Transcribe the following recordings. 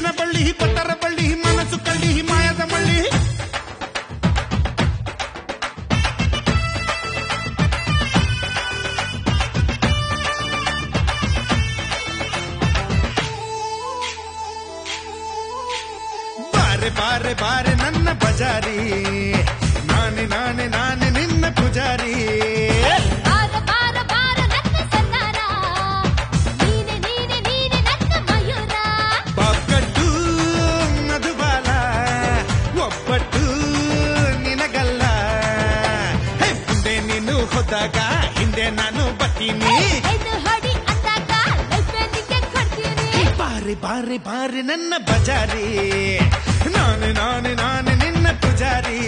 ಹೂವಿನ ಬಳ್ಳಿ ಪತ್ತರ ಬಳ್ಳಿ ಮನಸ್ಸು ಕಳ್ಳಿ ಮಾಯದ ಮಳ್ಳಿ ಬಾರೆ ಬಾರೆ ಬಾರೆ ನನ್ನ ಬಜಾರಿ ನಾನೆ ನಾನೆ ನಾನೆ ನಿನ್ನ ಪೂಜಾರಿ ಹೋದಾಗ ಹಿಂದೆ ನಾನು ಬರ್ತೀನಿ ಬಾರಿ ಬಾರಿ ಬಾರಿ ನನ್ನ ಬಜಾರಿ ನಾನೇ ನಾನೇ ನಾನೇ ನಿನ್ನ ಪೂಜಾರಿ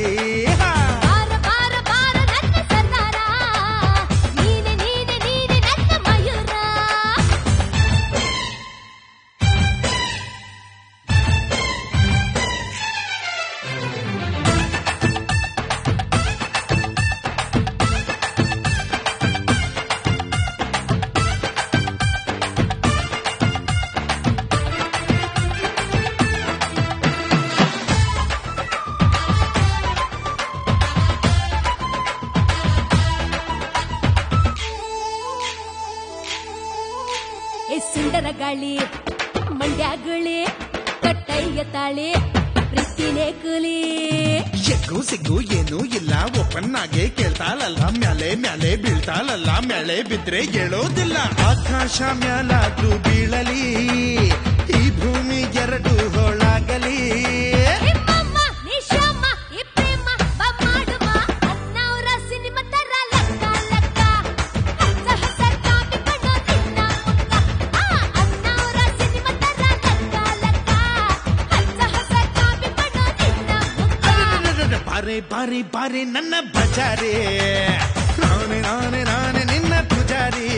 ಸುಂದರ ಗಾಳಿ ಮಂಡ್ಯಗುಳಿ ಕಟ್ಟಯ್ಯ ತಾಳಿ ಪ್ರೀತಿನೇ ಕೂಲಿ ಎಗ್ಗು ಸಿಗ್ಗು ಏನೂ ಇಲ್ಲ ಓಪನ್ ಆಗಿ ಕೇಳ್ತಾಳಲ್ಲ ಮ್ಯಾಲೆ ಮ್ಯಾಲೆ ಬೀಳ್ತಾಳಲ್ಲ ಮ್ಯಾಲೆ ಬಿದ್ರೆ ಹೇಳೋದಿಲ್ಲ ಆಕಾಶ ಮ್ಯಾಲಾದ್ರೂ ಬೀಳಲಿ ಈ ಭೂಮಿ ಎರಡು ಹೋಳಾಗಲಿ ಬಾರಿ ಬಾರಿ ನನ್ನ ಬಜಾರಿ ನಾನೇ ನಾನೇ ನಾನೇ ನಿನ್ನ ಪೂಜಾರಿ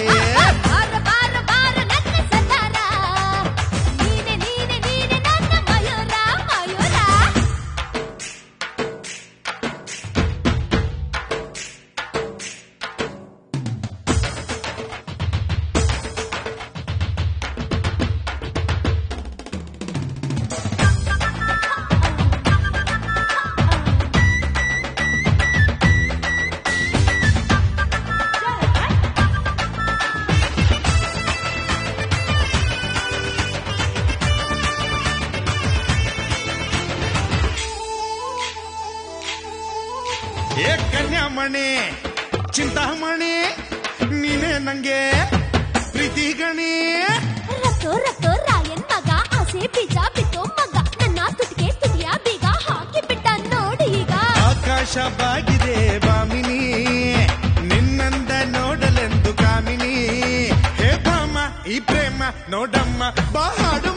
ಕನ್ಯಾಮಣಿ ಚಿಂತಾಮಣಿ ನೀನೇ ನಂಗೆ ಪ್ರೀತಿ ಗಣಿ ರತ್ತೋ ರತ್ತೋ ರಾಯನ್ ಮಗ ಆಸೆ ಬೀಜ ಬಿತ್ತೋ ಮಗ ನನ್ನ ತುಟಿಗೆ ತುಟಿಯ ಬೀಗ ಹಾಕಿ ಬಿಟ್ಟ ನೋಡಿ ಈಗ ಆಕಾಶ ಬಾಗಿದೆ ಬಾಮಿನಿ ನಿನ್ನಂದ ನೋಡಲೆಂದು ಕಾಮಿನಿ ಹೇ ಬಾಮ ಈ ಪ್ರೇಮ ನೋಡಮ್ಮ ಬಾ ಹಾಡುಮ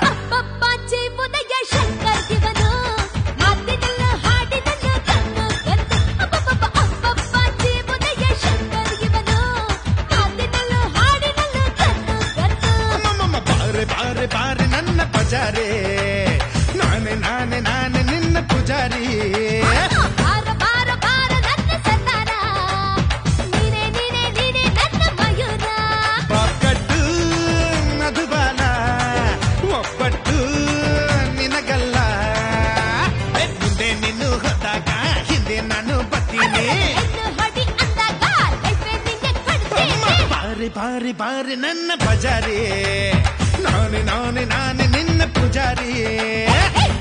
ಬಾರಿ ನನ್ನ ಪೂಜಾರಿ ನಾನೇ ನಾನೇ ನಾನೇ ನಿನ್ನ ಪೂಜಾರಿ ಬಾಕಟ್ಟು ಮಧುಬಾಲ ಒಬ್ಬಟ್ಟು ನಿನಗಲ್ಲ ಮುಂದೆ ನೀನು ಹೋದಾಗ ಹಿಂದೆ ನಾನು ಬರ್ತೀನಿ ಬಾರಿ ಬಾರಿ ಬಾರಿ ನನ್ನ ಬಜಾರಿ ನಾನೇ ನಾನೇ ನಾನೇ ನಿನ್ನ ಪೂಜಾರಿ